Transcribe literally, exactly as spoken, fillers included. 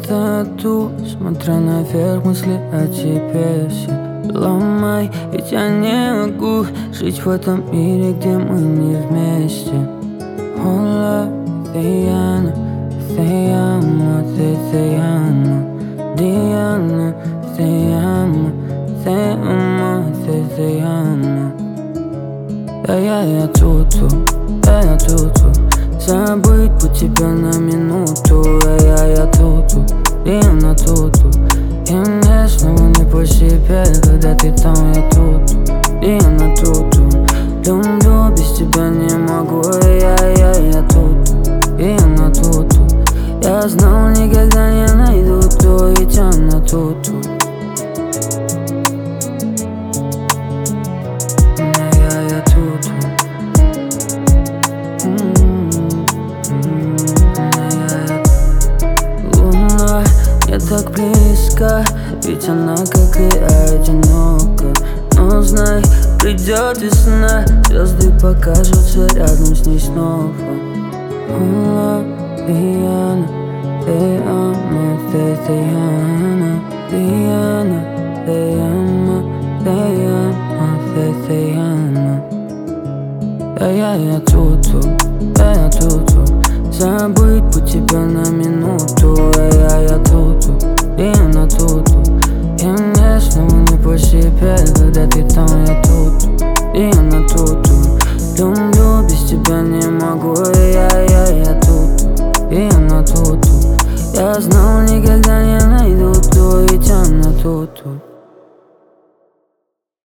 тату, смотря наверх, мысли о тебе все ломай, ведь я не могу жить в этом мире, где мы не вместе. Hola, Diana, te amo, te, te amo. Diana, te amo, te amo, te, te amo. Да я, я тут, да я тут. Забыть бы тебя на минуту. Да я, я тут, и она тут. И мне снова не по себе, когда ты там, я тут, и она тут. Люблю, без тебя не могу. Я, я, я тут, и она тут. Я знал, никогда не найду ту, ведь она тут. Я, я тут. Луна не так близко, ведь она, как и одинока. Но знай, придет весна, звезды покажутся рядом с ней снова. Hola, Diana, te amo, te, te amo. Diana, te amo, te amo, te, te amo. Да я, я тут, да я тут. Забыть бы тебя на минуту. Да я, я тут, и она тут. И мне снова не по себе, когда ты там, я тут, и она тут. Люблю, без тебя не могу. Я, я, я тут, и она тут. Я знал, никогда не найду ту, ведь она тут.